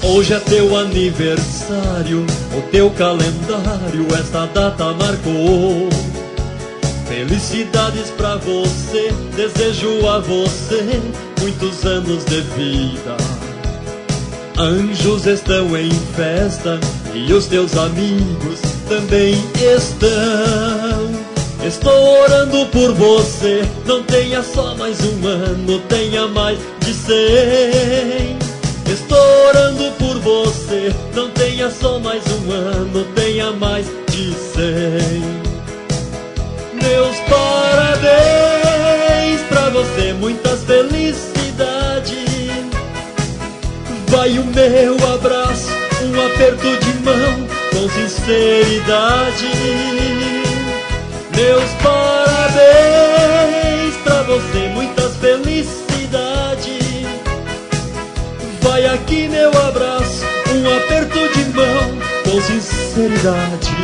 Hoje é teu aniversário, o teu calendário esta data marcou. Felicidades pra você, desejo a você muitos anos de vida. Anjos estão em festa e os teus amigos também estão. Estou orando por você, não tenha só mais um ano, tenha mais de 100. Estou orando por você, não tenha só mais um ano, tenha mais de 100. Meus parabéns pra você, muitas felicidades. Vai o meu abraço, um aperto de mão com sinceridade. Meus parabéns pra você, muitas felicidades. Vai aqui meu abraço, um aperto de mão com sinceridade.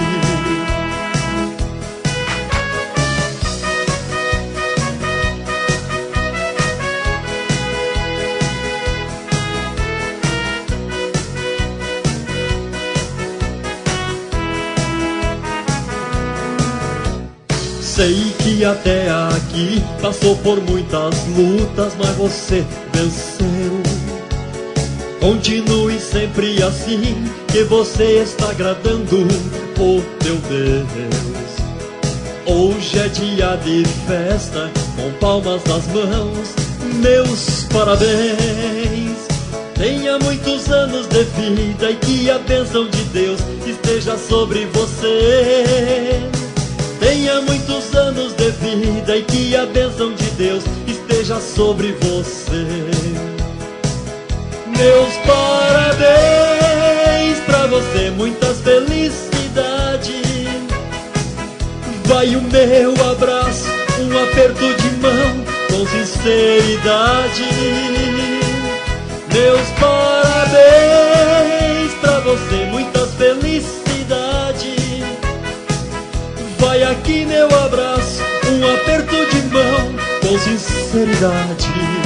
Sei que até aqui passou por muitas lutas, mas você venceu. Continue sempre assim, que você está agradando o teu Deus. Hoje é dia de festa, com palmas nas mãos, meus parabéns. Tenha muitos anos de vida e que a bênção de Deus esteja sobre você. Tenha muitos anos de vida e que a bênção de Deus esteja sobre você. Meus parabéns pra você, muitas felicidades. Vai o meu abraço, um aperto de mão com sinceridade. Meus parabéns pra você, muitas felicidades. Vai aqui meu abraço, um aperto de mão com sinceridade.